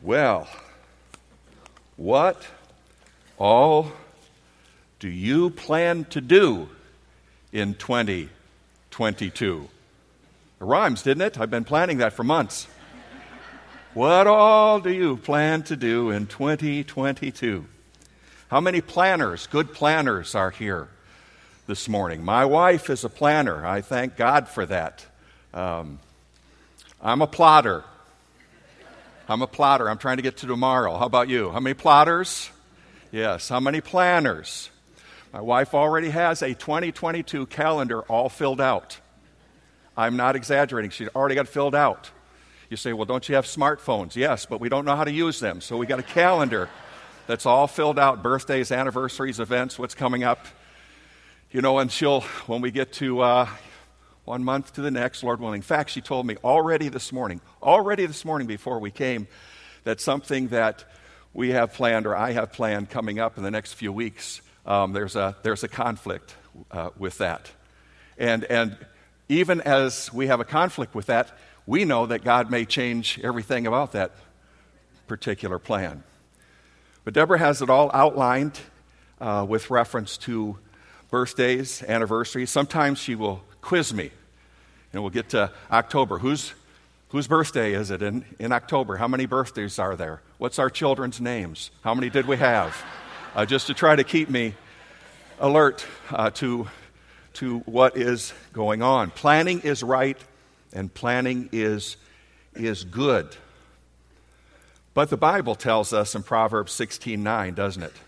Well, what all do you plan to do in 2022? It rhymes, didn't it? I've been planning that for months. What all do you plan to do in 2022? How many planners, good planners, are here this morning? My wife is a planner. I thank God for that. I'm a plotter. I'm trying to get to tomorrow. How about you? How many plotters? Yes. How many planners? My wife already has a 2022 calendar all filled out. I'm not exaggerating. She's already got it filled out. You say, well, don't you have smartphones? Yes, but we don't know how to use them. So we got a calendar that's all filled out, birthdays, anniversaries, events, what's coming up. You know, and when we get to 1 month to the next, Lord willing. In fact, she told me already this morning before we came, that something that we have planned or I have planned coming up in the next few weeks, there's a conflict with that. And even as we have a conflict with that, we know that God may change everything about that particular plan. But Deborah has it all outlined with reference to birthdays, anniversaries. Sometimes she will quiz me. We'll get to October. Whose birthday is it in October? How many birthdays are there? What's our children's names? How many did we have? Just to try to keep me alert to what is going on. Planning is right, and planning is good. But the Bible tells us in Proverbs 16:9, doesn't it?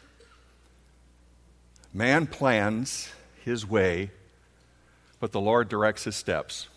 Man plans his way, but the Lord directs his steps.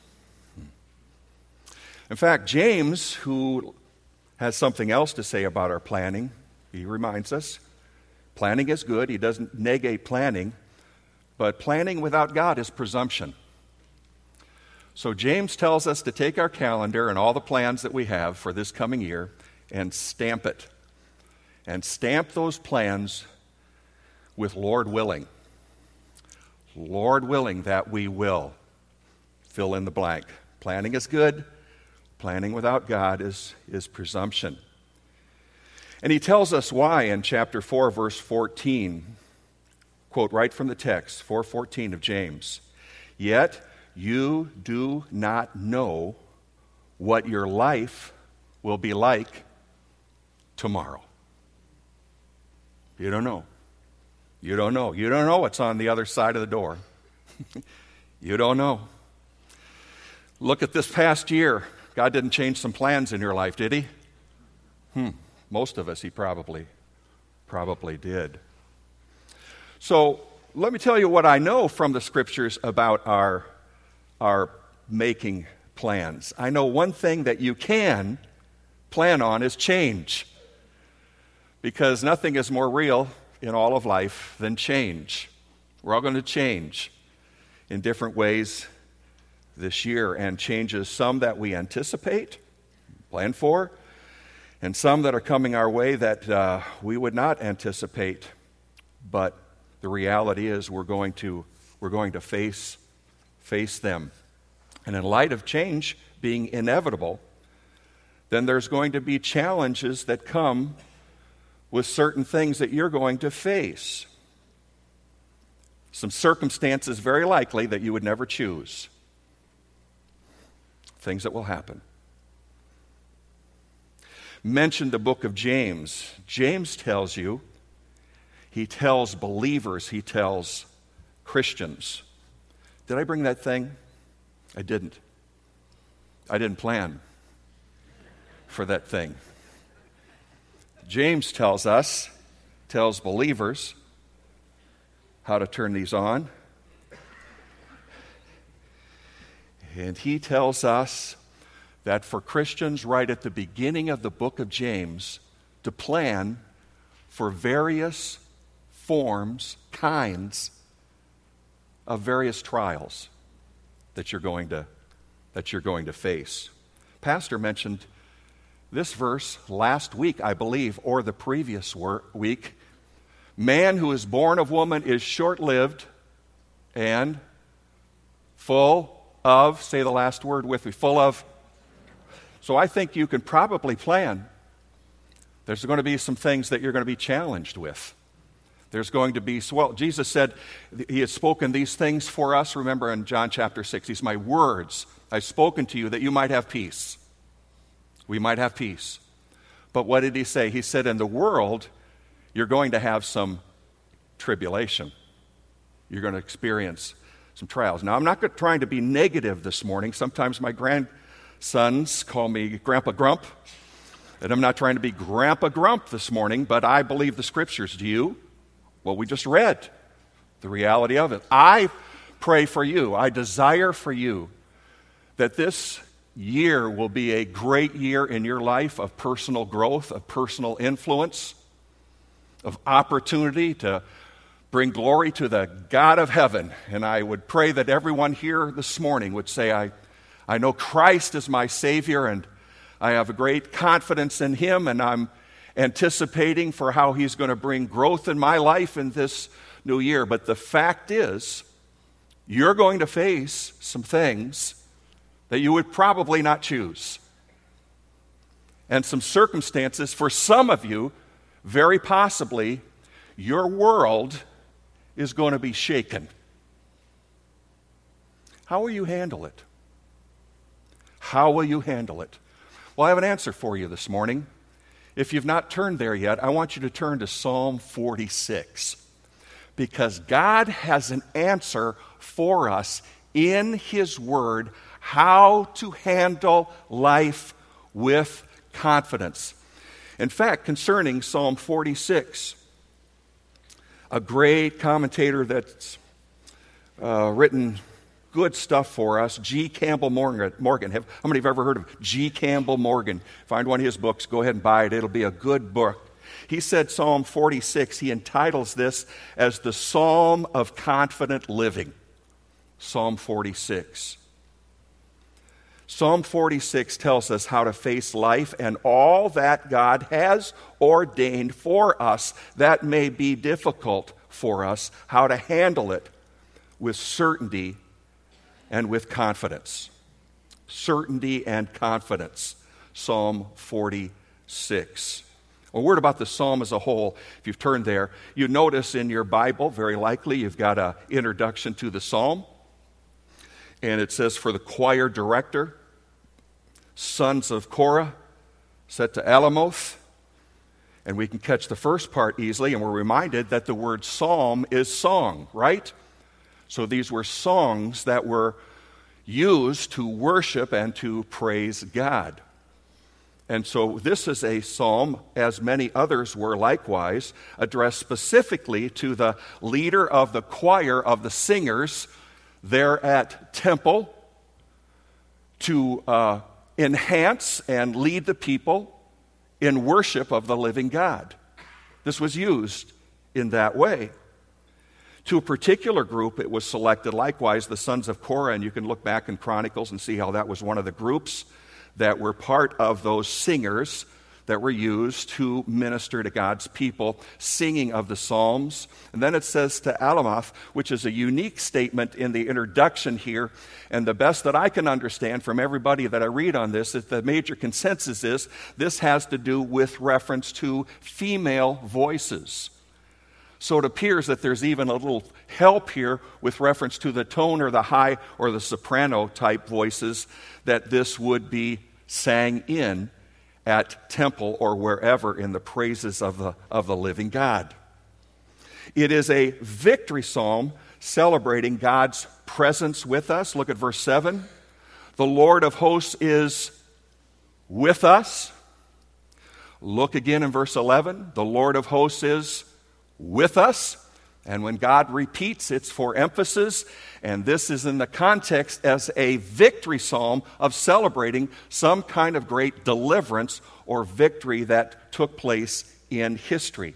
In fact, James, who has something else to say about our planning, he reminds us, planning is good. He doesn't negate planning, but planning without God is presumption. So James tells us to take our calendar and all the plans that we have for this coming year and stamp it. And stamp those plans with Lord willing. Lord willing that we will fill in the blank. Planning is good. Planning without God is presumption. And he tells us why in chapter 4, verse 14. Quote right from the text, 4:14 of James. Yet you do not know what your life will be like tomorrow. You don't know. You don't know. You don't know what's on the other side of the door. You don't know. Look at this past year. God didn't change some plans in your life, did he? Most of us, he probably did. So let me tell you what I know from the scriptures about our making plans. I know one thing that you can plan on is change. Because nothing is more real in all of life than change. We're all going to change in different ways this year, and changes some that we anticipate, plan for, and some that are coming our way that we would not anticipate. But the reality is we're going to face them. And in light of change being inevitable, then there's going to be challenges that come with certain things that you're going to face. Some circumstances very likely that you would never choose. Things that will happen. Mention the book of James. James tells you, he tells believers, he tells Christians. Did I bring that thing? I didn't. I didn't plan for that thing. James tells believers how to turn these on. And he tells us that for Christians right at the beginning of the book of James to plan for various forms, kinds of various trials that you're going to face. Pastor mentioned this verse last week, I believe, or the previous week. Man who is born of woman is short-lived and full of, say the last word with me, full of. So I think you can probably plan There's going to be some things that you're going to be challenged with. There's going to be, well, Jesus said he has spoken these things for us. Remember in John chapter 6, these my words I've spoken to you that you might have peace. We might have peace. But what did he say? He said, in the world, you're going to have some tribulation. You're going to experience some trials. Now, I'm not trying to be negative this morning. Sometimes my grandsons call me Grandpa Grump. And I'm not trying to be Grandpa Grump this morning, but I believe the Scriptures. Do you? Well, we just read the reality of it. I pray for you. I desire for you that this year will be a great year in your life of personal growth, of personal influence, of opportunity to bring glory to the God of heaven. And I would pray that everyone here this morning would say, I know Christ is my Savior, and I have a great confidence in Him, and I'm anticipating for how He's going to bring growth in my life in this new year. But the fact is, you're going to face some things that you would probably not choose. And some circumstances, for some of you, very possibly, your world is going to be shaken. How will you handle it? How will you handle it? Well, I have an answer for you this morning. If you've not turned there yet, I want you to turn to Psalm 46. Because God has an answer for us in His Word how to handle life with confidence. In fact, concerning Psalm 46, a great commentator that's written good stuff for us, G. Campbell Morgan. How many have ever heard of G. Campbell Morgan? Find one of his books, go ahead and buy it. It'll be a good book. He said Psalm 46, he entitles this as the Psalm of Confident Living. Psalm 46. Psalm 46 tells us how to face life and all that God has ordained for us that may be difficult for us, how to handle it with certainty and with confidence. Certainty and confidence. Psalm 46. A word about the psalm as a whole. If you've turned there, you notice in your Bible, very likely, you've got an introduction to the psalm. And it says, for the choir director, sons of Korah, set to Alamoth. And we can catch the first part easily, and we're reminded that the word psalm is song, right? So these were songs that were used to worship and to praise God. And so this is a psalm, as many others were likewise, addressed specifically to the leader of the choir of the singers there at Temple to enhance and lead the people in worship of the living God. This was used in that way. To a particular group, it was selected likewise, the sons of Korah, and you can look back in Chronicles and see how that was one of the groups that were part of those singers that were used to minister to God's people, singing of the Psalms. And then it says to Alamoth, which is a unique statement in the introduction here, and the best that I can understand from everybody that I read on this is the major consensus is this has to do with reference to female voices. So it appears that there's even a little help here with reference to the tone or the high or the soprano type voices that this would be sang in at Temple or wherever in the praises of the living God. It is a victory psalm celebrating God's presence with us. Look at verse 7. The Lord of hosts is with us. Look again in verse 11. The Lord of hosts is with us. And when God repeats, it's for emphasis. And this is in the context as a victory psalm of celebrating some kind of great deliverance or victory that took place in history.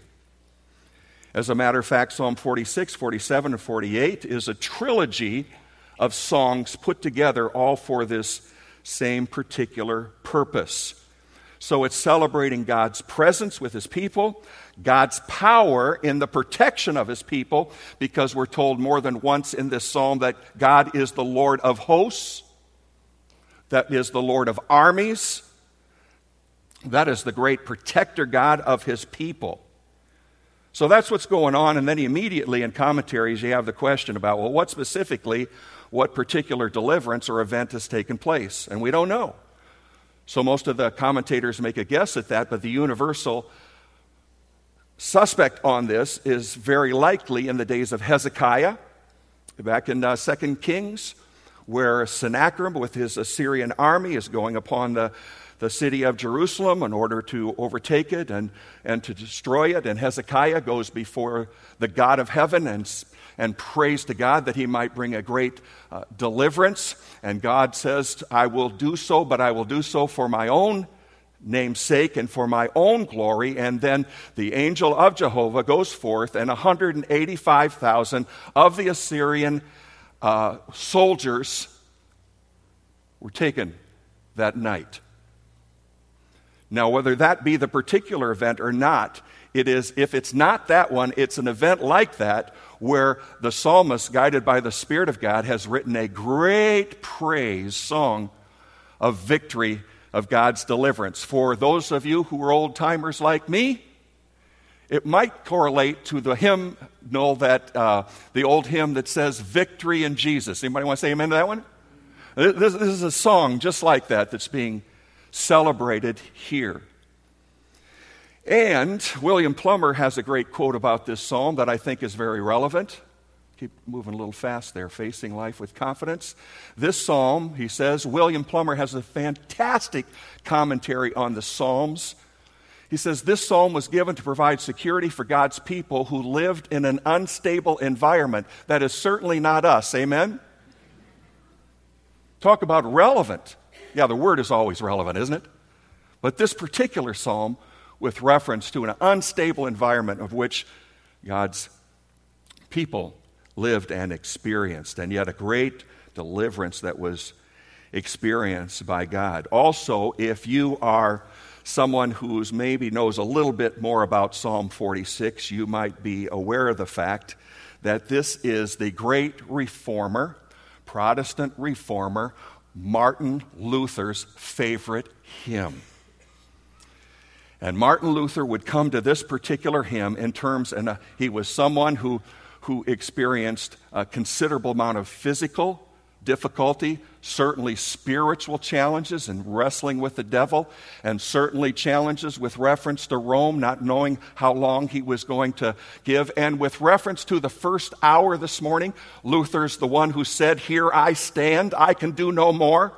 As a matter of fact, Psalm 46, 47, and 48 is a trilogy of songs put together all for this same particular purpose. So it's celebrating God's presence with His people, God's power in the protection of His people, because we're told more than once in this psalm that God is the Lord of hosts, that is the Lord of armies, That is the great protector God of his people. So that's what's going on, and then immediately in commentaries you have the question about, well, what particular deliverance or event has taken place? And we don't know. So most of the commentators make a guess at that, but the universal suspect on this is very likely in the days of Hezekiah, back in 2 Kings, where Sennacherib with his Assyrian army is going upon the city of Jerusalem in order to overtake it and to destroy it. And Hezekiah goes before the God of heaven and prays to God that he might bring a great deliverance. And God says, I will do so, but I will do so for my own name's sake and for my own glory. And then the angel of Jehovah goes forth, and 185,000 of the Assyrian soldiers were taken that night. Now, whether that be the particular event or not, if it's not that one, it's an event like that where the psalmist, guided by the Spirit of God, has written a great praise song of victory of God's deliverance. For those of you who are old-timers like me, it might correlate to the hymnal the old hymn that says, Victory in Jesus. Anybody want to say amen to that one? This is a song just like that that's being celebrated here. And William Plummer has a great quote about this psalm that I think is very relevant. Keep moving a little fast there, facing life with confidence. This psalm, he says, William Plummer has a fantastic commentary on the Psalms. He says, this psalm was given to provide security for God's people who lived in an unstable environment. That is certainly not us. Amen? Talk about relevant. Yeah, the word is always relevant, isn't it? But this particular psalm, with reference to an unstable environment of which God's people lived and experienced, and yet a great deliverance that was experienced by God. Also, if you are someone who maybe knows a little bit more about Psalm 46, you might be aware of the fact that this is the great reformer, Protestant reformer, Martin Luther's favorite hymn. And Martin Luther would come to this particular hymn in terms, and he was someone who experienced a considerable amount of physical difficulty, certainly spiritual challenges in wrestling with the devil, and certainly challenges with reference to Rome, not knowing how long he was going to give. And with reference to the first hour this morning, Luther's the one who said, Here I stand, I can do no more.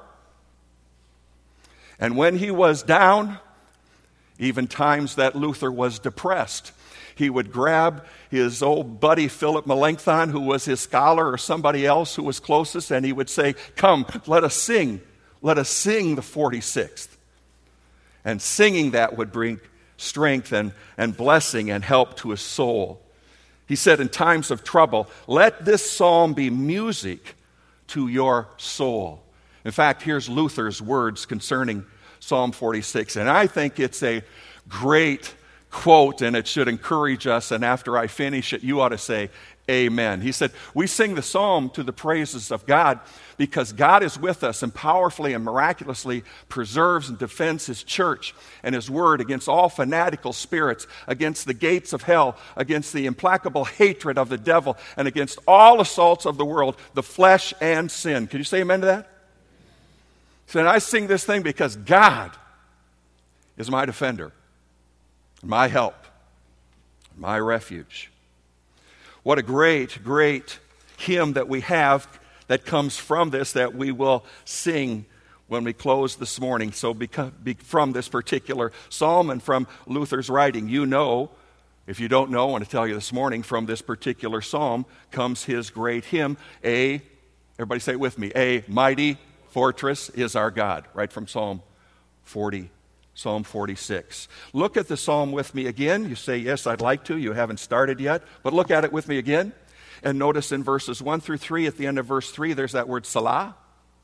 And when he was down, even times that Luther was depressed, he would grab his old buddy Philip Melanchthon, who was his scholar, or somebody else who was closest, and he would say, Come, let us sing the 46th. And singing that would bring strength and blessing and help to his soul. He said, in times of trouble, let this psalm be music to your soul. In fact, here's Luther's words concerning Psalm 46, and I think it's a great quote, and it should encourage us, and after I finish it, you ought to say, Amen. He said, we sing the psalm to the praises of God because God is with us and powerfully and miraculously preserves and defends His church and His word against all fanatical spirits, against the gates of hell, against the implacable hatred of the devil, and against all assaults of the world, the flesh and sin. Can you say amen to that? He said, I sing this thing because God is my defender, my help, my refuge. What a great, great hymn that we have that comes from this that we will sing when we close this morning. So from this particular psalm and from Luther's writing, you know, if you don't know, I want to tell you this morning, from this particular psalm comes his great hymn, everybody say it with me, a mighty fortress is our God, right from Psalm 40. Psalm 46. Look at the psalm with me again. You say, yes, I'd like to. You haven't started yet. But look at it with me again. And notice in verses 1 through 3, at the end of verse 3, there's that word Salah.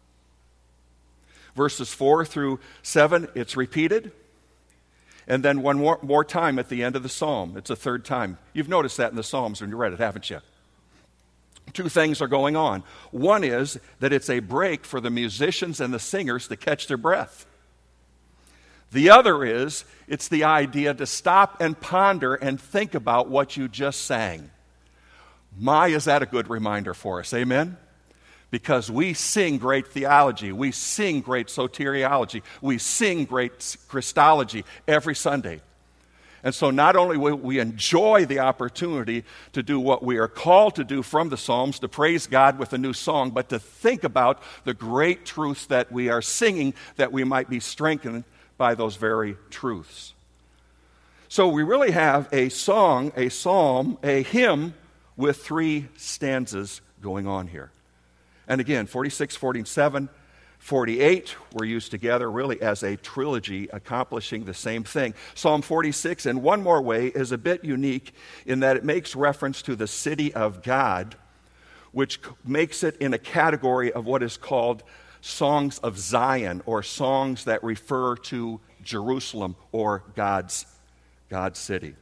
Verses 4 through 7, it's repeated. And then one more time at the end of the psalm. It's a third time. You've noticed that in the Psalms when you read it, haven't you? Two things are going on. One is that it's a break for the musicians and the singers to catch their breath. The other is, it's the idea to stop and ponder and think about what you just sang. My, is that a good reminder for us, amen? Because we sing great theology, we sing great soteriology, we sing great Christology every Sunday. And so not only will we enjoy the opportunity to do what we are called to do from the Psalms, to praise God with a new song, but to think about the great truths that we are singing, that we might be strengthened by those very truths. So we really have a song, a psalm, a hymn with 3 stanzas going on here. And again, 46, 47, 48 were used together really as a trilogy accomplishing the same thing. Psalm 46, in one more way, is a bit unique in that it makes reference to the city of God, which makes it in a category of what is called songs of Zion, or songs that refer to Jerusalem or God's city.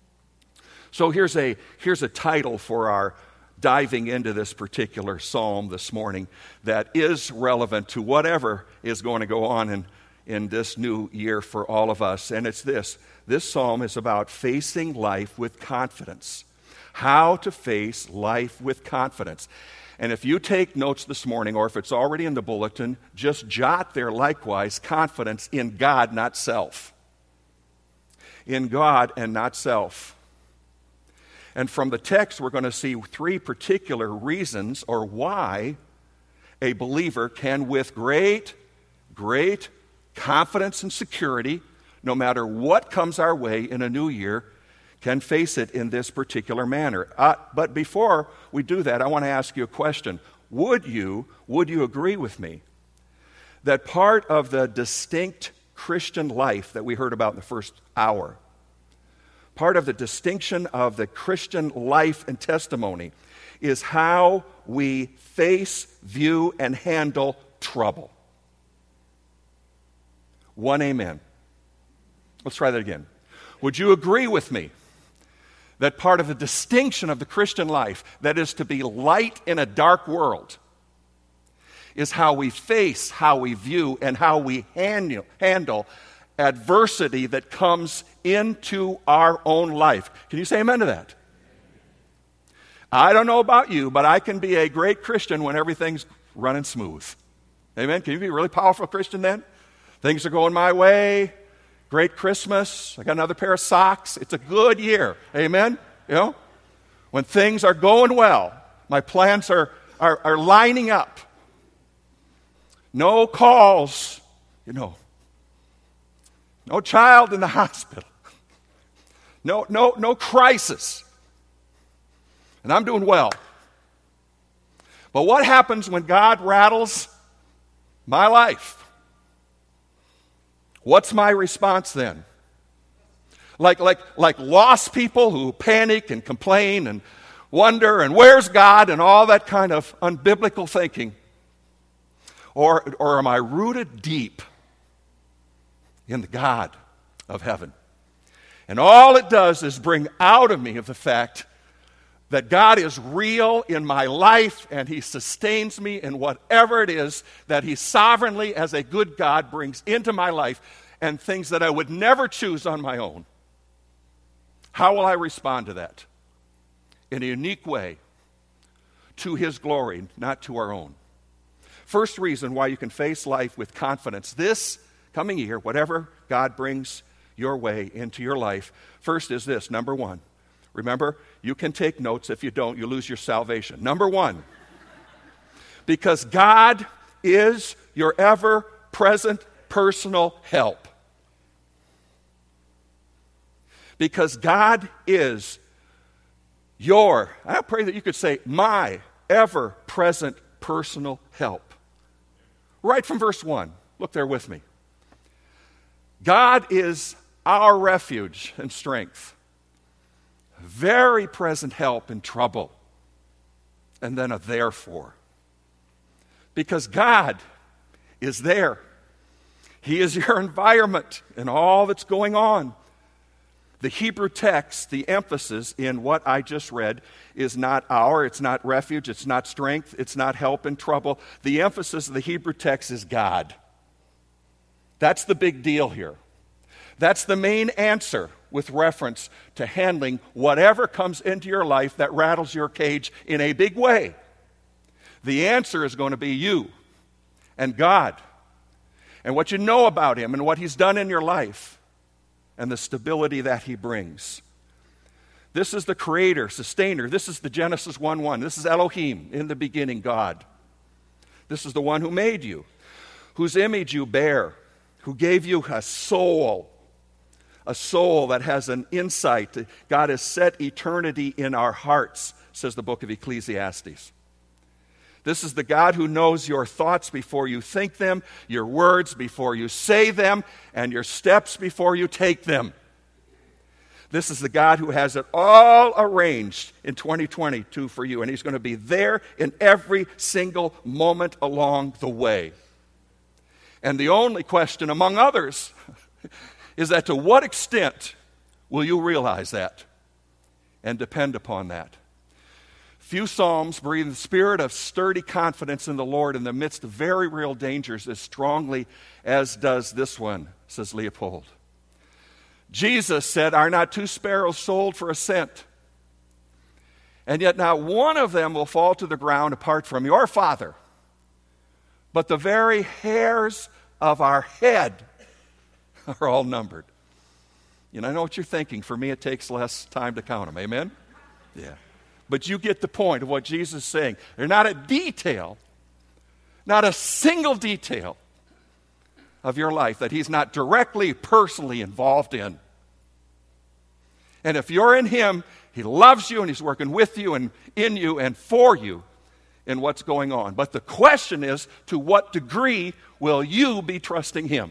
So here's a title for our diving into this particular psalm this morning that is relevant to whatever is going to go on in this new year for all of us. And it's this. This psalm is about facing life with confidence. How to face life with confidence. And if you take notes this morning, or if it's already in the bulletin, just jot there likewise confidence in God, not self. In God and not self. And from the text, we're going to see 3 particular reasons or why a believer can, with great confidence and security, no matter what comes our way in a new year, can face it in this particular manner. But before we do that, I want to ask you a question. Would you agree with me that part of the distinct Christian life that we heard about in the first hour, part of the distinction of the Christian life and testimony, is how we face, view, and handle trouble? One amen. Let's try that again. Would you agree with me that part of the distinction of the Christian life, that is to be light in a dark world, is how we face, how we view, and how we handle adversity that comes into our own life? Can you say amen to that? I don't know about you, but I can be a great Christian when everything's running smooth. Amen? Can you be a really powerful Christian then? Things are going my way. Great Christmas. I got another pair of socks. It's a good year. Amen? You know? When things are going well, my plans are lining up. No calls, no child in the hospital. No crisis. And I'm doing well. But what happens when God rattles my life? What's my response then? Like lost people who panic and complain and wonder and where's God and all that kind of unbiblical thinking? Or am I rooted deep in the God of heaven? And all it does is bring out of me of the fact that God is real in my life and He sustains me in whatever it is that He sovereignly, as a good God, brings into my life, and things that I would never choose on my own. How will I respond to that? In a unique way, to His glory, not to our own. First reason why you can face life with confidence this coming year, whatever God brings your way into your life, first is this, number 1. Remember, you can take notes. If you don't, you lose your salvation. Number 1, because God is your ever-present personal help. Because God is I pray that you could say, my ever-present personal help. Right from verse 1. Look there with me. God is our refuge and strength, very present help in trouble, and then a therefore. Because God is there. He is your environment and all that's going on. The Hebrew text, the emphasis in what I just read is not it's not refuge, it's not strength, it's not help in trouble. The emphasis of the Hebrew text is God. That's the big deal here. That's the main answer with reference to handling whatever comes into your life that rattles your cage in a big way. The answer is going to be you and God and what you know about Him and what He's done in your life and the stability that He brings. This is the Creator, Sustainer. This is the Genesis 1:1. This is Elohim, in the beginning, God. This is the one who made you, whose image you bear, who gave you a soul that has an insight. God has set eternity in our hearts, says the book of Ecclesiastes. This is the God who knows your thoughts before you think them, your words before you say them, and your steps before you take them. This is the God who has it all arranged in 2022 for you, and He's going to be there in every single moment along the way. And the only question, among others, is that to what extent will you realize that and depend upon that? Few psalms breathe the spirit of sturdy confidence in the Lord in the midst of very real dangers as strongly as does this one, says Leopold. Jesus said, "Are not 2 sparrows sold for a cent? And yet not one of them will fall to the ground apart from your Father. But the very hairs of our head are all numbered." You know, I know what you're thinking. For me, it takes less time to count them. Amen? Yeah. But you get the point of what Jesus is saying. They're not a detail, not a single detail of your life that He's not directly, personally involved in. And if you're in Him, He loves you and He's working with you and in you and for you in what's going on. But the question is, to what degree will you be trusting Him?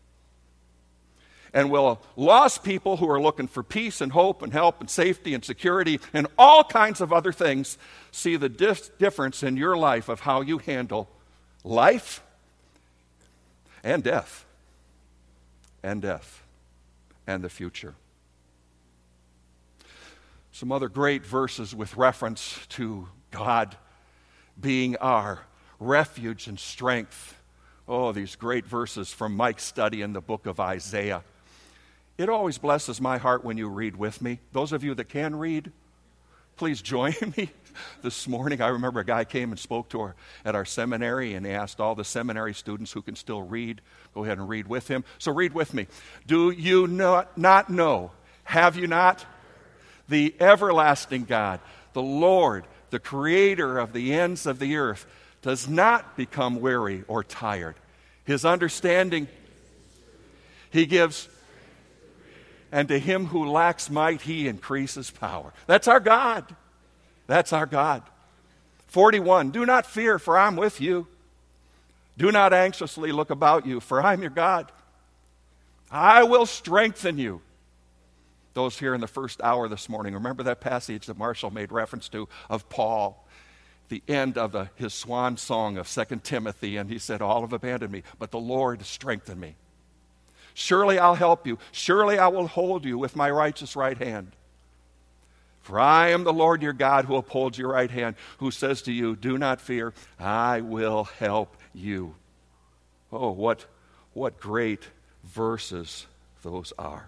And will lost people who are looking for peace and hope and help and safety and security and all kinds of other things see the difference in your life of how you handle life and death and the future? Some other great verses with reference to God being our refuge and strength. Oh, these great verses from Mike's study in the book of Isaiah. It always blesses my heart when you read with me. Those of you that can read, please join me this morning. I remember a guy came and spoke to at our seminary, and he asked all the seminary students who can still read, go ahead and read with him. So read with me. Do you not know, have you not? The everlasting God, the Lord, the Creator of the ends of the earth, does not become weary or tired. His understanding He gives, and to him who lacks might, He increases power. That's our God. That's our God. 41, do not fear, for I'm with you. Do not anxiously look about you, for I'm your God. I will strengthen you. Those here in the first hour this morning, remember that passage that Marshall made reference to of Paul, the end of his swan song of 2 Timothy, and he said, all have abandoned me, but the Lord strengthened me. Surely I'll help you. Surely I will hold you with my righteous right hand. For I am the Lord your God who upholds your right hand, who says to you, do not fear, I will help you. Oh, what great verses those are.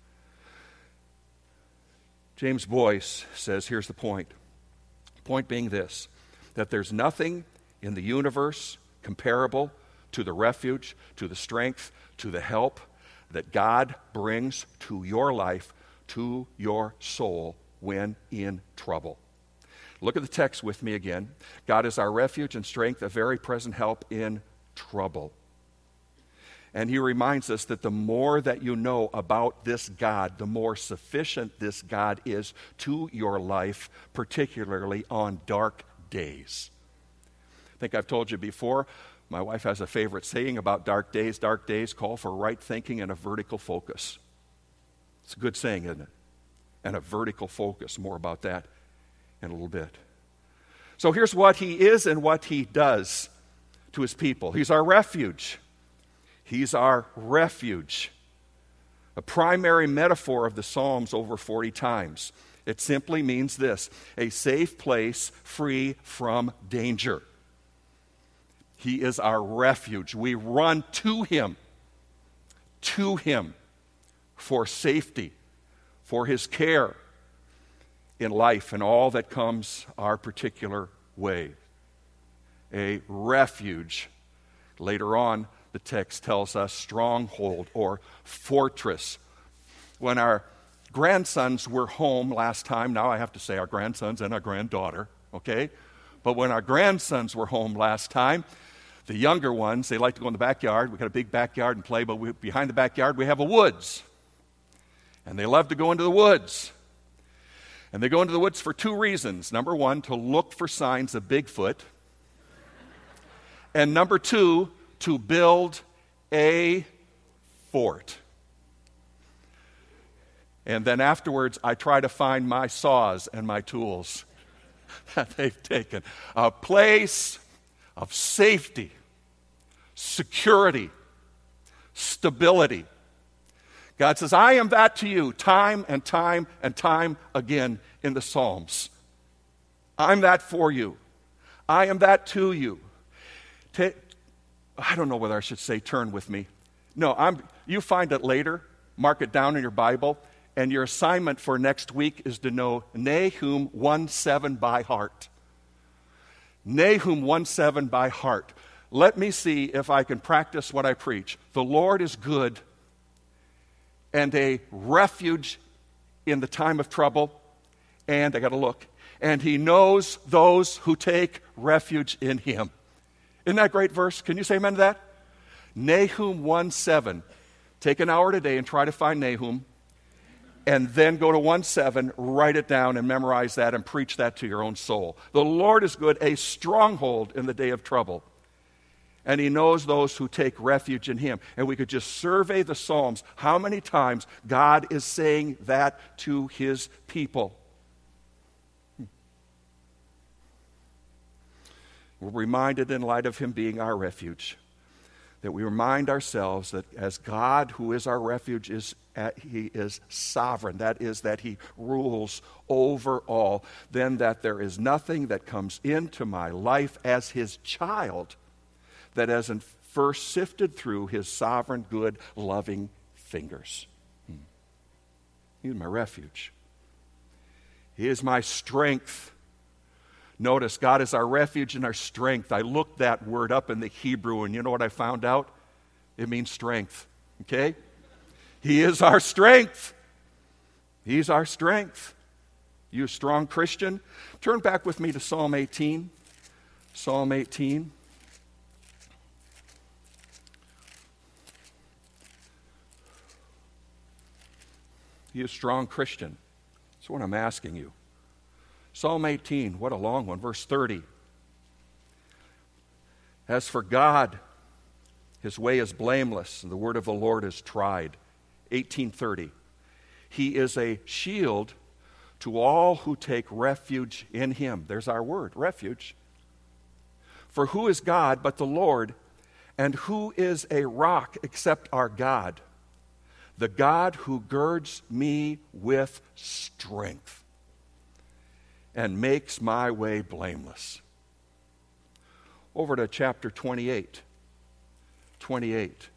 James Boyce says, here's the point. Point being this, that there's nothing in the universe comparable to the refuge, to the strength, to the help that God brings to your life, to your soul when in trouble. Look at the text with me again. God is our refuge and strength, a very present help in trouble. And he reminds us that the more that you know about this God, the more sufficient this God is to your life, particularly on dark days. I think I've told you before, my wife has a favorite saying about dark days. Dark days call for right thinking and a vertical focus. It's a good saying, isn't it? And a vertical focus. More about that in a little bit. So here's what he is and what he does to his people. He's our refuge. He's our refuge. A primary metaphor of the Psalms over 40 times. It simply means this: a safe place free from danger. He is our refuge. We run to him. To him. for safety, for his care in life and all that comes our particular way. A refuge. Later on, the text tells us stronghold or fortress. When our grandsons were home last time, now I have to say our grandsons and our granddaughter, okay? But when our grandsons were home last time, the younger ones, they like to go in the backyard. We've got a big backyard and play, but behind the backyard we have a woods. And they love to go into the woods. And they go into the woods for two reasons. Number one, to look for signs of Bigfoot. And number two, to build a fort. And then afterwards, I try to find my saws and my tools that they've taken. A place of safety, security, stability. God says, I am that to you time and time and time again in the Psalms. I'm that for you. I am that to you. I don't know whether I should say turn with me. No, you find it later. Mark it down in your Bible. And your assignment for next week is to know Nahum 1:7 by heart. Nahum 1:7 by heart. Let me see if I can practice what I preach. The Lord is good and a refuge in the time of trouble. And I got to look. And he knows those who take refuge in him. Isn't that a great verse? Can you say amen to that? Nahum 1:7. Take an hour today and try to find Nahum. And then go to 1:7, write it down and memorize that and preach that to your own soul. The Lord is good, a stronghold in the day of trouble. And he knows those who take refuge in him. And we could just survey the Psalms. How many times God is saying that to his people? We're reminded in light of him being our refuge, that we remind ourselves that as God, who is our refuge, he is sovereign. That is, that he rules over all. Then that there is nothing that comes into my life as his child that hasn't first sifted through his sovereign, good, loving fingers. He's my refuge. He is my strength. Notice, God is our refuge and our strength. I looked that word up in the Hebrew, and you know what I found out? It means strength, okay? He is our strength. He's our strength. You a strong Christian? Turn back with me to Psalm 18. Psalm 18. You a strong Christian? That's what I'm asking you. Psalm 18, what a long one, verse 30. As for God, his way is blameless, and the word of the Lord is tried. 18:30. He is a shield to all who take refuge in him. There's our word, refuge. For who is God but the Lord, and who is a rock except our God? The God who girds me with strength and makes my way blameless. Over to chapter 28. 28.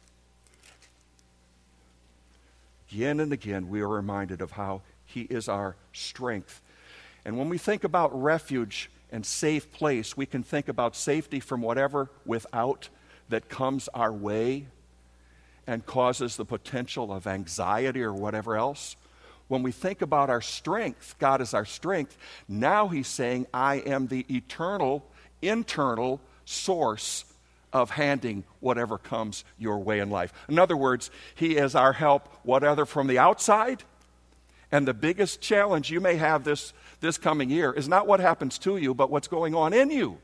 Again and again, we are reminded of how he is our strength. And when we think about refuge and safe place, we can think about safety from whatever without that comes our way and causes the potential of anxiety or whatever else. When we think about our strength, God is our strength, now he's saying, I am the eternal, internal source of handing whatever comes your way in life. In other words, he is our help, whatever from the outside. And the biggest challenge you may have this coming year is not what happens to you, but what's going on in you.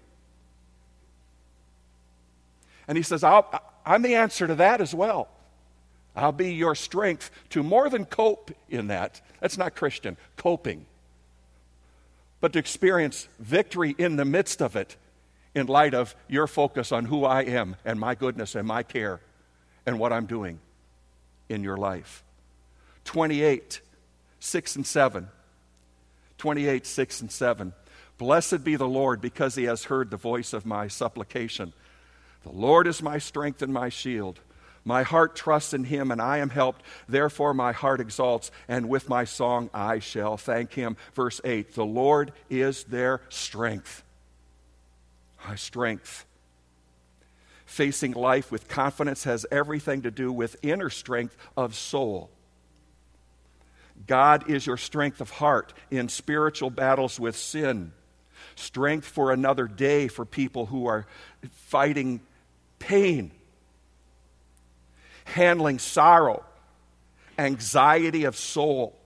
And he says, I'm the answer to that as well. I'll be your strength to more than cope in that. That's not Christian, coping. But to experience victory in the midst of it in light of your focus on who I am and my goodness and my care and what I'm doing in your life. 28, 6 and 7. 28, 6 and 7. Blessed be the Lord because he has heard the voice of my supplication. The Lord is my strength and my shield. My heart trusts in him, and I am helped. Therefore my heart exalts, and with my song I shall thank him. Verse 8, the Lord is their strength. My strength. Facing life with confidence has everything to do with inner strength of soul. God is your strength of heart in spiritual battles with sin. Strength for another day for people who are fighting pain, handling sorrow, anxiety of soul.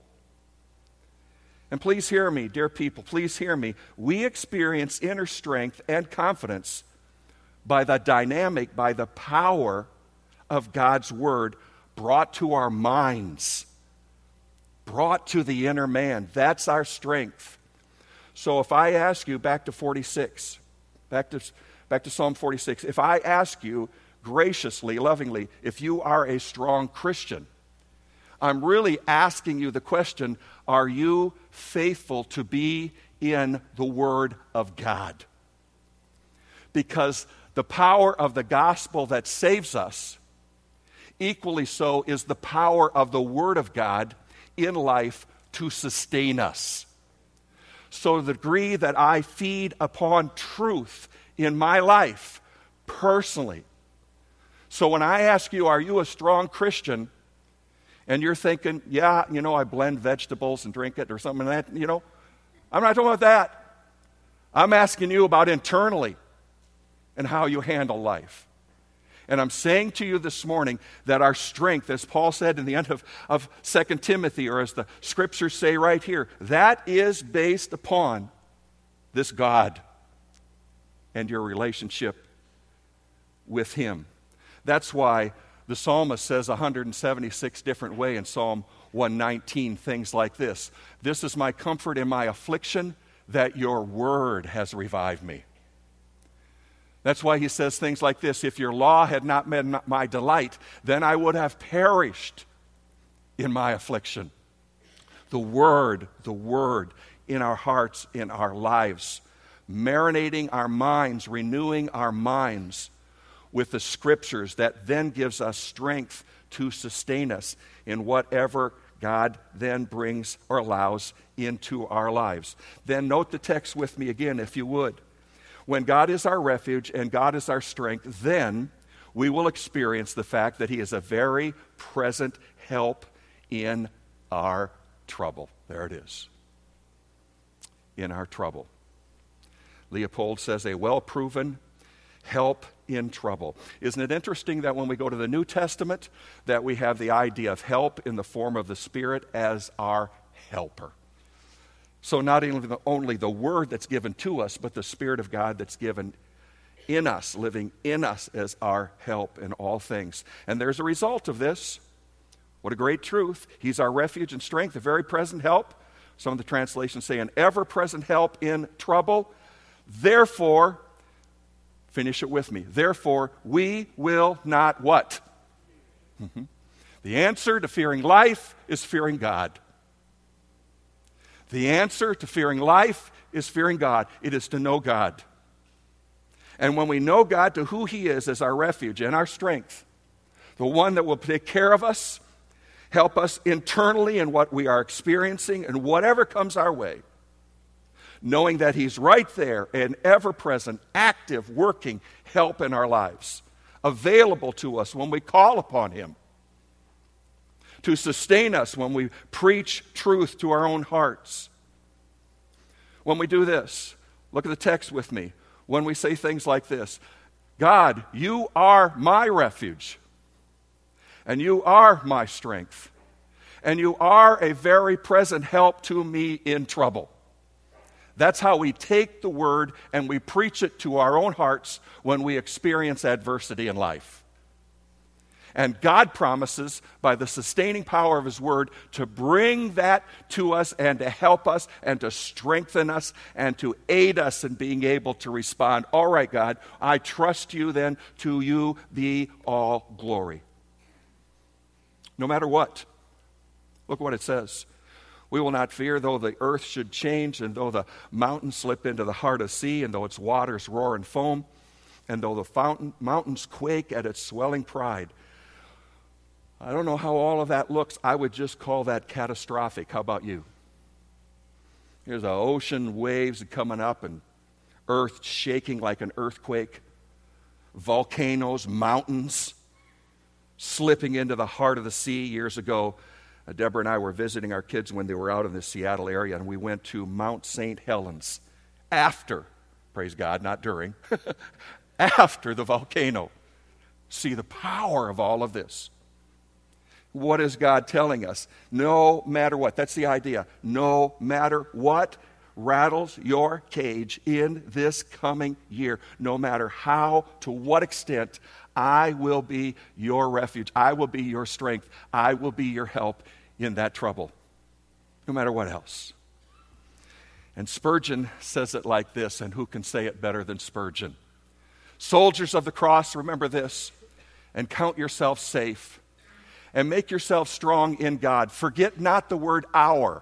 And please hear me, dear people, please hear me. We experience inner strength and confidence by the dynamic, by the power of God's Word brought to our minds, brought to the inner man. That's our strength. So if I ask you, back to 46, back to Psalm 46, if I ask you graciously, lovingly, if you are a strong Christian, I'm really asking you the question, are you faithful to be in the Word of God? Because the power of the gospel that saves us, equally so is the power of the Word of God in life to sustain us. So the degree that I feed upon truth in my life, personally. So when I ask you, are you a strong Christian? And you're thinking, yeah, I blend vegetables and drink it or something like that, I'm not talking about that. I'm asking you about internally and how you handle life. And I'm saying to you this morning that our strength, as Paul said in the end of 2 Timothy, or as the scriptures say right here, that is based upon this God and your relationship with him. That's why the psalmist says 176 different ways in Psalm 119 things like this. This is my comfort in my affliction, that your word has revived me. That's why he says things like this, if your law had not been my delight, then I would have perished in my affliction. The word in our hearts, in our lives, marinating our minds, renewing our minds with the scriptures that then gives us strength to sustain us in whatever God then brings or allows into our lives. Then note the text with me again, if you would. When God is our refuge and God is our strength, then we will experience the fact that he is a very present help in our trouble. There it is. In our trouble. Leopold says, a well-proven help in trouble. Isn't it interesting that when we go to the New Testament, that we have the idea of help in the form of the Spirit as our helper? So not only the Word that's given to us, but the Spirit of God that's given in us, living in us as our help in all things. And there's a result of this. What a great truth. He's our refuge and strength, a very present help. Some of the translations say an ever-present help in trouble. Therefore, finish it with me. Therefore, we will not what? The answer to fearing life is fearing God. The answer to fearing life is fearing God. It is to know God. And when we know God to who he is as our refuge and our strength, the one that will take care of us, help us internally in what we are experiencing and whatever comes our way, knowing that he's right there, an ever-present, active, working help in our lives, available to us when we call upon him, to sustain us when we preach truth to our own hearts. When we do this, look at the text with me. When we say things like this, God, you are my refuge, and you are my strength, and you are a very present help to me in trouble. That's how we take the word and we preach it to our own hearts when we experience adversity in life. And God promises, by the sustaining power of his word, to bring that to us and to help us and to strengthen us and to aid us in being able to respond. All right, God, I trust you then. To you be all glory. No matter what. Look what it says. We will not fear, though the earth should change, and though the mountains slip into the heart of the sea, and though its waters roar and foam, and though the mountains quake at its swelling pride. I don't know how all of that looks. I would just call that catastrophic. How about you? Here's the ocean waves coming up and earth shaking like an earthquake, volcanoes, mountains slipping into the heart of the sea. Years ago, Deborah and I were visiting our kids when they were out in the Seattle area, and we went to Mount St. Helens after, praise God, not during, after the volcano. See the power of all of this. What is God telling us? No matter what, that's the idea. No matter what rattles your cage in this coming year, no matter how, to what extent, I will be your refuge. I will be your strength. I will be your help in that trouble, no matter what else. And Spurgeon says it like this, and who can say it better than Spurgeon? Soldiers of the cross, remember this, and count yourself safe, and make yourself strong in God. Forget not the word our.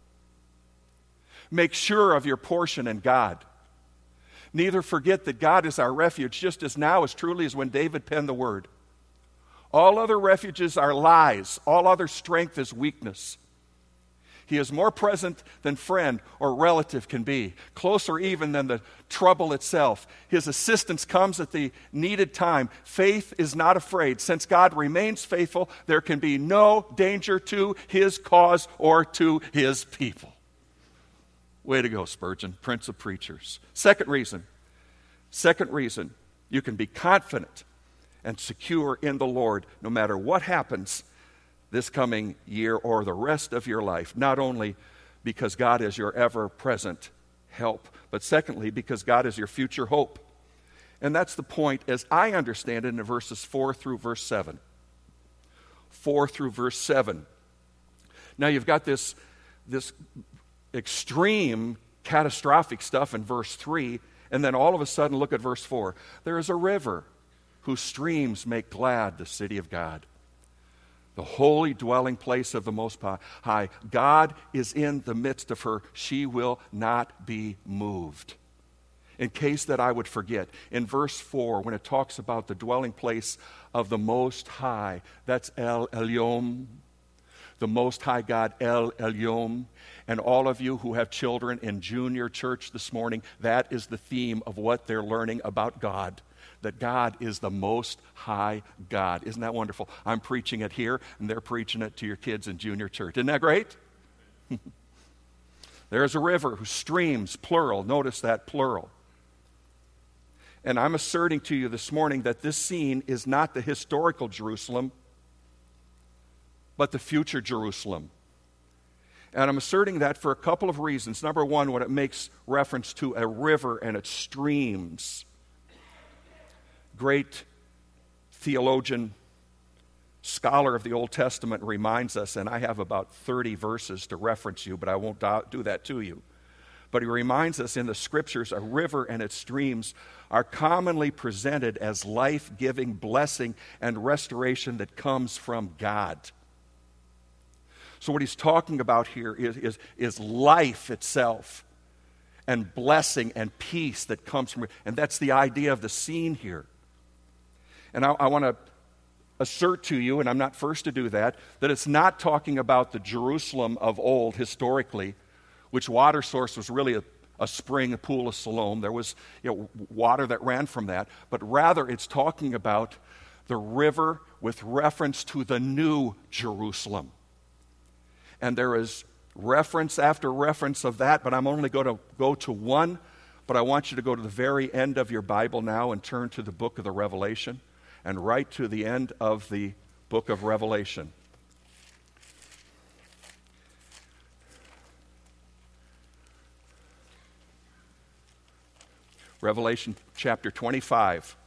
Make sure of your portion in God. Neither forget that God is our refuge, just as now as truly as when David penned the word. All other refuges are lies. All other strength is weakness. He is more present than friend or relative can be, closer even than the trouble itself. His assistance comes at the needed time. Faith is not afraid. Since God remains faithful, there can be no danger to his cause or to his people. Way to go, Spurgeon, Prince of Preachers. Second reason, you can be confident and secure in the Lord no matter what happens this coming year or the rest of your life, not only because God is your ever-present help, but secondly, because God is your future hope. And that's the point, as I understand it, in verses 4 through verse 7. 4 through verse 7. Now you've got this extreme, catastrophic stuff in verse 3, and then all of a sudden, look at verse 4. There is a river whose streams make glad the city of God, the holy dwelling place of the Most High. God is in the midst of her. She will not be moved. In case that I would forget, in verse 4, when it talks about the dwelling place of the Most High, that's El Elyon, the Most High God, El Elyon. And all of you who have children in junior church this morning, that is the theme of what they're learning about God. That God is the Most High God. Isn't that wonderful? I'm preaching it here, and they're preaching it to your kids in junior church. Isn't that great? There is a river whose streams, plural, notice that, plural. And I'm asserting to you this morning that this scene is not the historical Jerusalem, but the future Jerusalem. And I'm asserting that for a couple of reasons. Number one, when it makes reference to a river and its streams. Great theologian, scholar of the Old Testament reminds us, and I have about 30 verses to reference you, but I won't do that to you. But he reminds us in the Scriptures, a river and its streams are commonly presented as life-giving blessing and restoration that comes from God. So what he's talking about here is life itself and blessing and peace that comes from it. And that's the idea of the scene here. And I want to assert to you, and I'm not first to do that it's not talking about the Jerusalem of old historically, which water source was really a spring, a pool of Siloam. There was water that ran from that. But rather it's talking about the river with reference to the new Jerusalem. And there is reference after reference of that, but I'm only going to go to one. But I want you to go to the very end of your Bible now and turn to the book of the Revelation, and right to the end of the book of Revelation. Revelation chapter 25.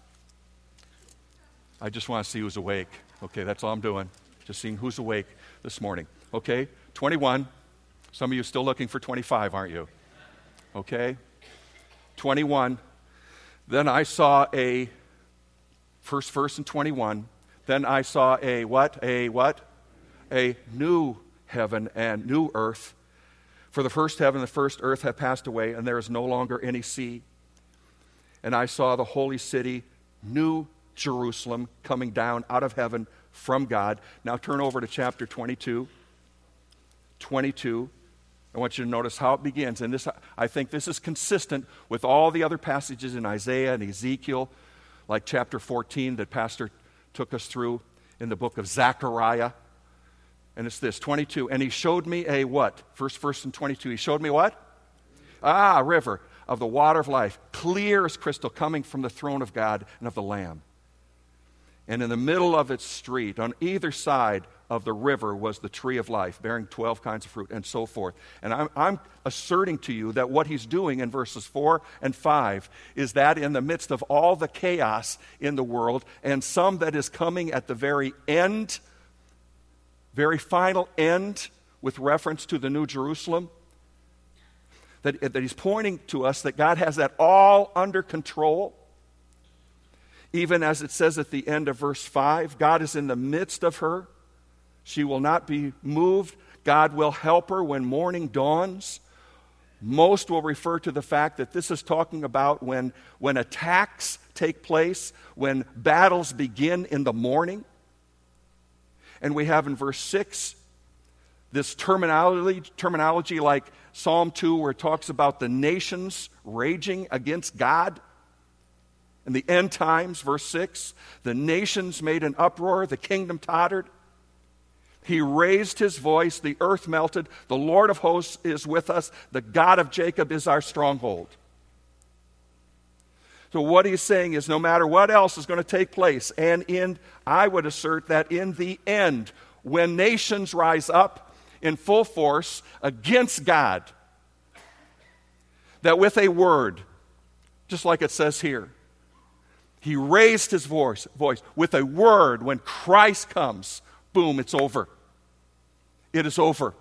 I just want to see who's awake. Okay, that's all I'm doing. Just seeing who's awake this morning. Okay, 21. Some of you still looking for 25, aren't you? Okay, 21. Then I saw first verse in 21. Then I saw a what? A new heaven and new earth. For the first heaven and the first earth have passed away, and there is no longer any sea. And I saw the holy city, New Jerusalem, coming down out of heaven from God. Now turn over to chapter 22. 22. I want you to notice how it begins. And this, I think this is consistent with all the other passages in Isaiah and Ezekiel, like chapter 14 that Pastor took us through in the book of Zechariah. And it's this, 22. And he showed me a what? First verse in 22. He showed me what? A river of the water of life, clear as crystal, coming from the throne of God and of the Lamb. And in the middle of its street, on either side of the river, was the tree of life, bearing 12 kinds of fruit, and so forth. And I'm asserting to you that what he's doing in verses 4 and 5 is that in the midst of all the chaos in the world, and some that is coming at the very end, very final end, with reference to the New Jerusalem, that he's pointing to us that God has that all under control. Even as it says at the end of verse 5, God is in the midst of her. She will not be moved. God will help her when morning dawns. Most will refer to the fact that this is talking about when attacks take place, when battles begin in the morning. And we have in verse 6 this terminology like Psalm 2, where it talks about the nations raging against God. In the end times, verse 6, the nations made an uproar, the kingdom tottered. He raised his voice, the earth melted. The Lord of hosts is with us. The God of Jacob is our stronghold. So what he's saying is no matter what else is going to take place, and I would assert that in the end, when nations rise up in full force against God, that with a word, just like it says here, he raised his voice with a word. When Christ comes, boom, it's over. It is over.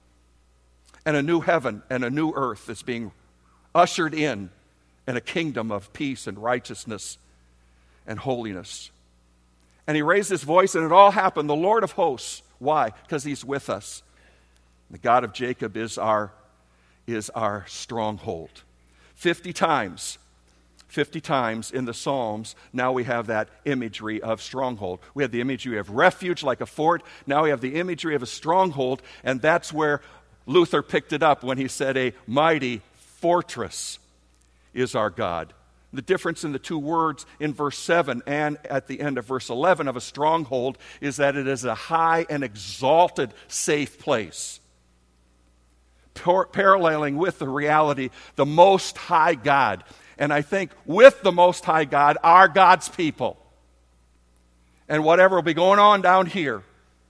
And a new heaven and a new earth is being ushered in, and a kingdom of peace and righteousness and holiness. And he raised his voice, and it all happened. The Lord of hosts. Why? Because he's with us. The God of Jacob is our stronghold. 50 times in the Psalms, now we have that imagery of stronghold. We have the imagery of refuge like a fort. Now we have the imagery of a stronghold, and that's where Luther picked it up when he said a mighty fortress is our God. The difference in the two words in verse 7 and at the end of verse 11 of a stronghold is that it is a high and exalted safe place. Paralleling with the reality, the Most High God. And I think with the Most High God are God's people. And whatever will be going on down here,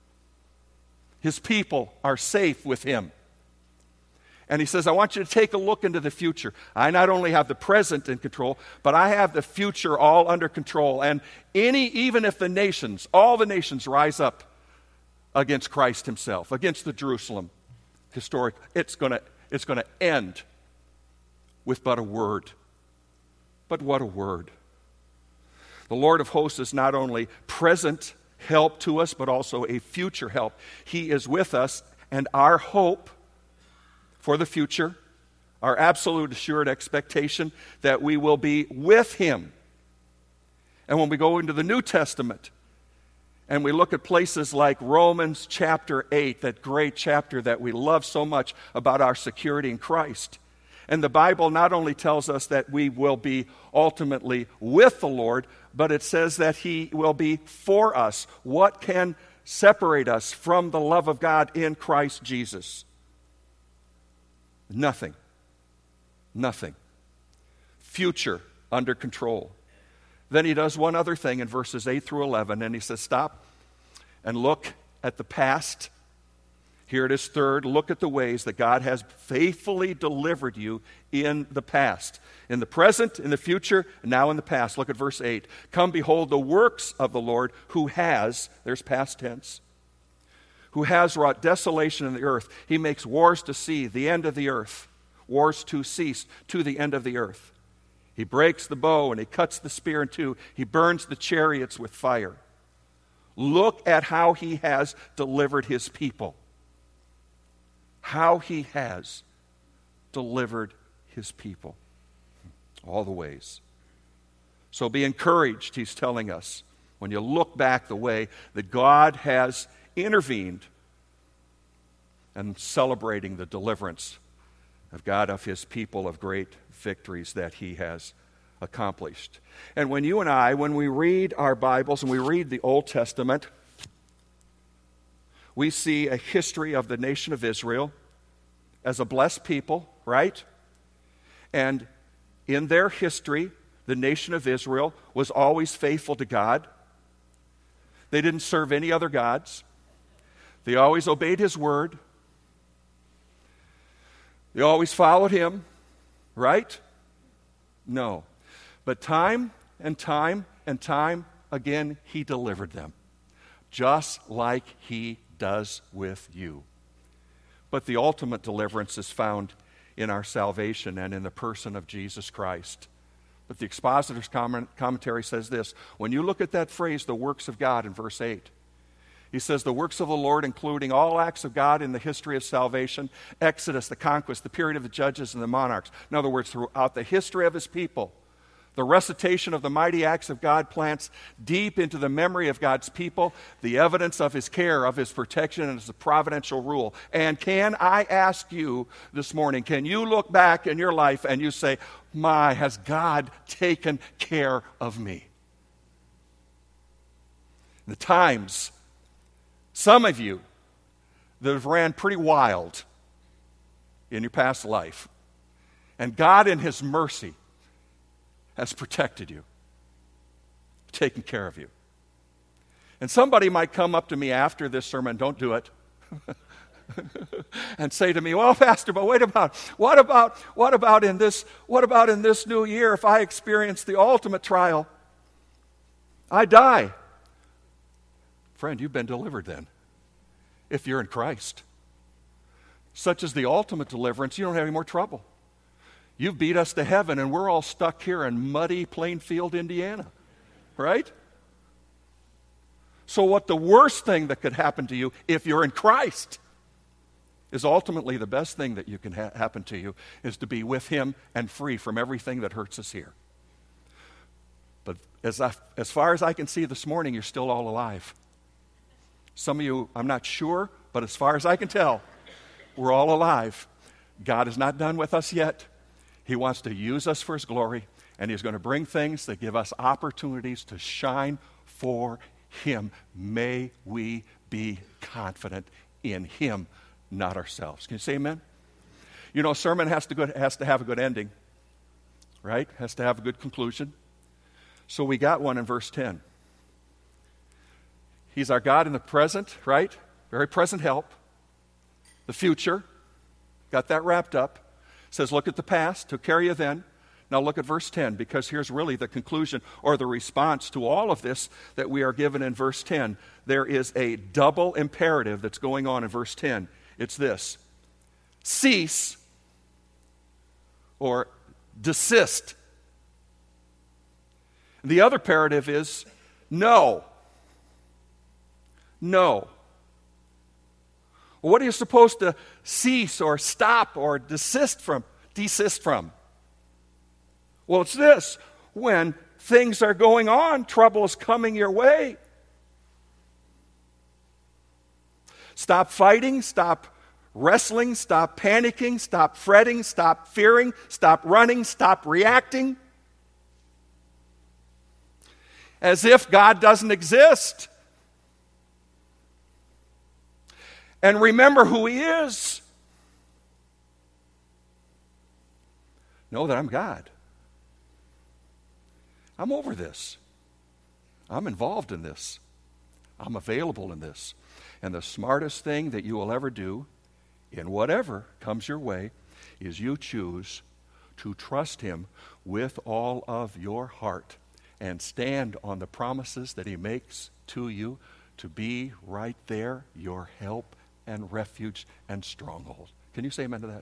his people are safe with him. And he says, I want you to take a look into the future. I not only have the present in control, but I have the future all under control. And even if all the nations rise up against Christ himself, against the Jerusalem historic, it's going to end with but a word. But what a word. The Lord of hosts is not only present help to us, but also a future help. He is with us, and our hope for the future, our absolute assured expectation that we will be with him. And when we go into the New Testament and we look at places like Romans chapter 8, that great chapter that we love so much about our security in Christ, and the Bible not only tells us that we will be ultimately with the Lord, but it says that he will be for us. What can separate us from the love of God in Christ Jesus? Nothing. Nothing. Future under control. Then he does one other thing in verses 8 through 11, and he says, stop and look at the past. Here it is third, look at the ways that God has faithfully delivered you in the past. In the present, in the future, and now in the past. Look at verse 8. Come behold the works of the Lord who has, there's past tense, who has wrought desolation in the earth. He makes wars to see, the end of the earth. Wars to cease, to the end of the earth. He breaks the bow and he cuts the spear in two. He burns the chariots with fire. Look at how he has delivered his people. How he has delivered his people. All the ways. So be encouraged, he's telling us. when you look back the way that God has intervened and celebrating the deliverance of God of his people, of great victories that he has accomplished. And when you and I, when we read our Bibles and we read the Old Testament, we see a history of the nation of Israel as a blessed people, right? And in their history, the nation of Israel was always faithful to God. They didn't serve any other gods. They always obeyed his word. They always followed him, right? No. But time and time and time again, he delivered them, just like he does with you. But the ultimate deliverance is found in our salvation and in the person of Jesus Christ. But the expositor's commentary says this: when you look at that phrase, the works of God, in verse 8, he says the works of the Lord, including all acts of God in the history of salvation, Exodus, the conquest, the period of the judges and the monarchs. In other words, throughout the history of his people, the recitation of the mighty acts of God plants deep into the memory of God's people the evidence of his care, of his protection, and his providential rule. And can I ask you this morning, can you look back in your life and you say, my, has God taken care of me? The times, some of you that have ran pretty wild in your past life, and God in his mercy has protected you, taken care of you. And somebody might come up to me after this sermon, don't do it, and say to me, well, Pastor, but wait about, what about in this new year if I experience the ultimate trial? I die. Friend, you've been delivered then, if you're in Christ. Such as the ultimate deliverance, you don't have any more trouble. You've beat us to heaven, and we're all stuck here in muddy Plainfield, Indiana, right? So what the worst thing that could happen to you if you're in Christ is ultimately the best thing that you can happen to you is to be with him and free from everything that hurts us here. But as far as I can see this morning, you're still all alive. Some of you, I'm not sure, but as far as I can tell, we're all alive. God is not done with us yet. He wants to use us for his glory, and he's going to bring things that give us opportunities to shine for him. May we be confident in him, not ourselves. Can you say amen? You know, a sermon has to have a good ending, right? Has to have a good conclusion. So we got one in verse 10. He's our God in the present, right? Very present help. The future, got that wrapped up. Says, look at the past, took care of you then. Now look at verse 10, because here's really the conclusion or the response to all of this that we are given in verse 10. There is a double imperative that's going on in verse 10. It's this: cease or desist. The other imperative is no. No. What are you supposed to cease or stop or desist from? Well, it's this: when things are going on, trouble is coming your way. Stop fighting, stop wrestling, stop panicking, stop fretting, stop fearing, stop running, stop reacting. As if God doesn't exist. And remember who he is. Know that I'm God. I'm over this. I'm involved in this. I'm available in this. And the smartest thing that you will ever do in whatever comes your way is you choose to trust him with all of your heart and stand on the promises that he makes to you to be right there, your help and refuge and stronghold. Can you say amen to that?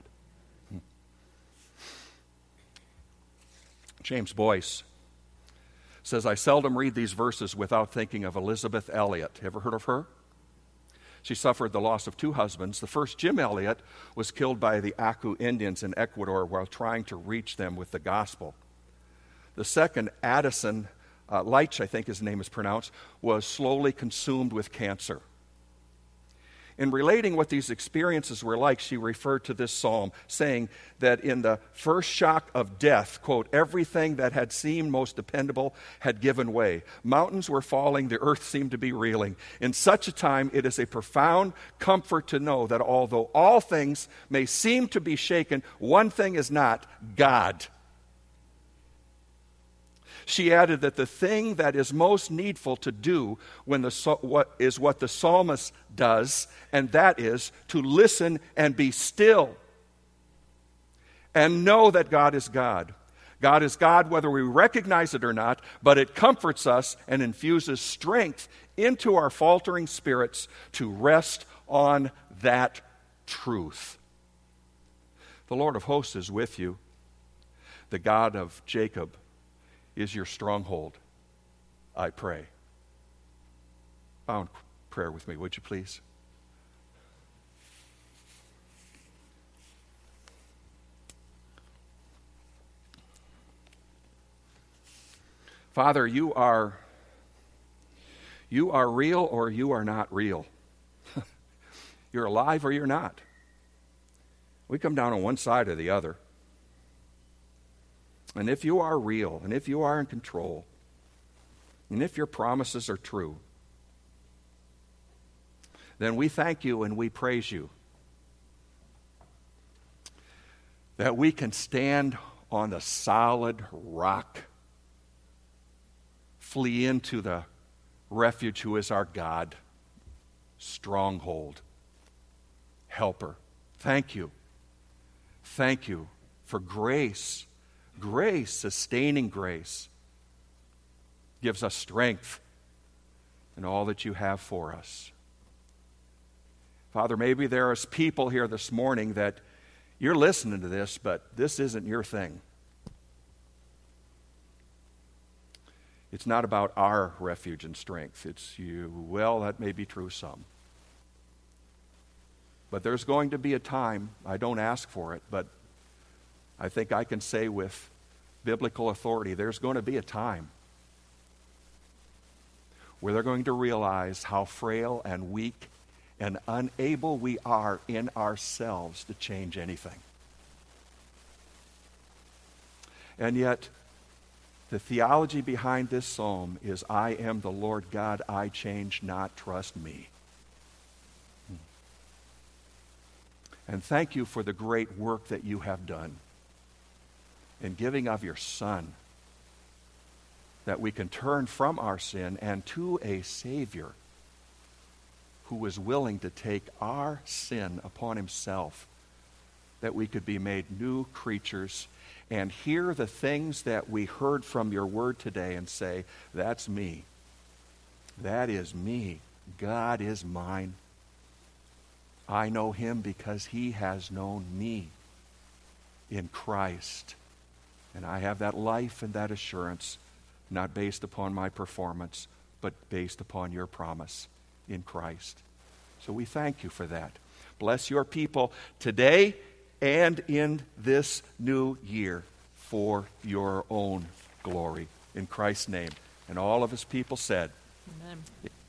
James Boyce says, I seldom read these verses without thinking of Elizabeth Elliot. Ever heard of her? She suffered the loss of two husbands. The first, Jim Elliot, was killed by the Acu Indians in Ecuador while trying to reach them with the gospel. The second, Addison Leitch, I think his name is pronounced, was slowly consumed with cancer. In relating what these experiences were like, she referred to this psalm, saying that in the first shock of death, quote, everything that had seemed most dependable had given way. Mountains were falling, the earth seemed to be reeling. In such a time, it is a profound comfort to know that although all things may seem to be shaken, one thing is not: God. She added that the thing that is most needful to do what the psalmist does, and that is to listen and be still and know that God is God. God is God whether we recognize it or not, but it comforts us and infuses strength into our faltering spirits to rest on that truth. The Lord of hosts is with you. The God of Jacob is your stronghold, I pray. Bow in prayer with me, would you please? Father, you are real or you are not real. You're alive or you're not. We come down on one side or the other. And if you are real, and if you are in control, and if your promises are true, then we thank you and we praise you that we can stand on the solid rock, flee into the refuge who is our God, stronghold, helper. Thank you. Thank you for grace. Grace, sustaining grace, gives us strength in all that you have for us. Father, maybe there is people here this morning that you're listening to this, but this isn't your thing. It's not about our refuge and strength. It's you. Well, that may be true some. But there's going to be a time, I don't ask for it, but I think I can say with biblical authority, there's going to be a time where they're going to realize how frail and weak and unable we are in ourselves to change anything. And yet, the theology behind this psalm is, I am the Lord God, I change not, trust me. And thank you for the great work that you have done in giving of your Son, that we can turn from our sin and to a Savior who was willing to take our sin upon himself, that we could be made new creatures and hear the things that we heard from your word today and say, that's me. That is me. God is mine. I know him because he has known me in Christ. And I have that life and that assurance, not based upon my performance, but based upon your promise in Christ. So we thank you for that. Bless your people today and in this new year for your own glory. In Christ's name. And all of his people said, Amen.